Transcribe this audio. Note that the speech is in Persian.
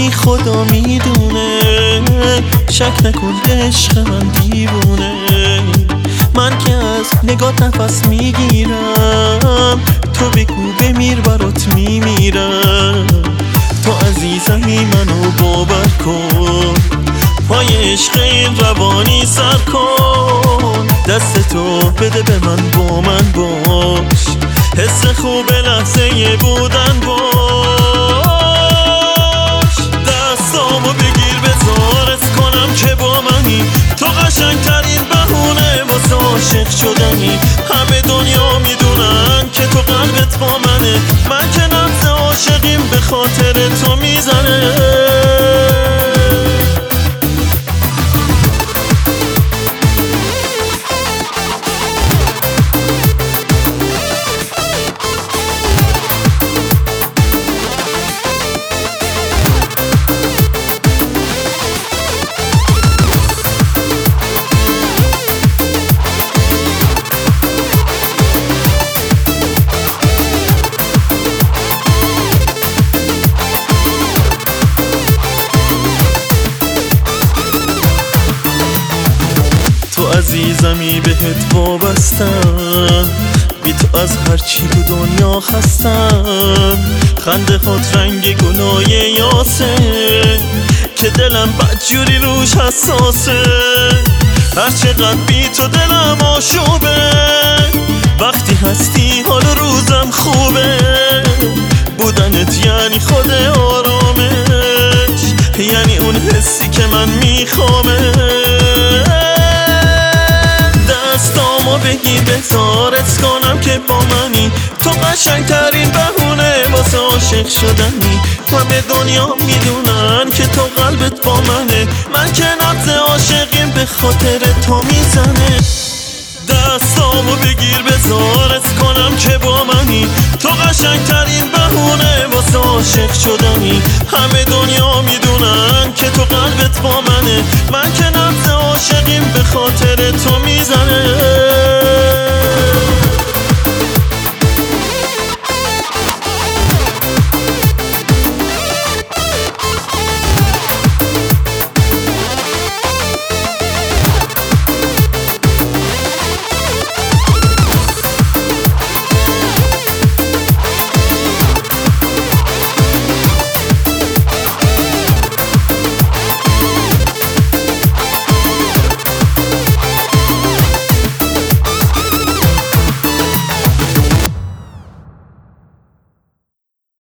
بی خدا میدونه، شک نکن عشق من دیوونه. من که از نگات نفس میگیرم، تو بگو بمیر برات میمیرم. تو عزیزمی منو باور کن، پای عشق این روانی سر کن. دستتو بده به من، با من باش، حس خوب لحظه بودن باش. دستامو بگیر بذارت کنم که با منی، تو قشنگترین بهونه واسه عاشق شدنی. همه دنیا میدونن که تو قلبت با منه، من که نبض عاشقیم به خاطر تو میزنه. تو عزیزمی بهت وابستم، بی تو از هرچی تو دنیا خستم. خنده هات رنگ گلای یاسه، که دلم بدجوری روش حساسه. هر چقدر بی تو دلم آشوبه، وقتی هستی حال روزم خوبه. بودنت یعنی خود آرامش، یعنی اون حسی که من میخوامه. بگی بذارت کنم که با منی، تو قشنگترین بهونه واسه عاشق شدنی. همه دنیا میدونن که تو قلبت با منه، من که نبض عاشقیم به خاطر تو میزنه. دستامو بگیر بذارت کنم که با منی، تو قشنگترین بهونه واسه عاشق شدنی. همه دنیا میدونن که تو قلبت با منه، من که نبض عاشقیم به خاطر تو میزنه.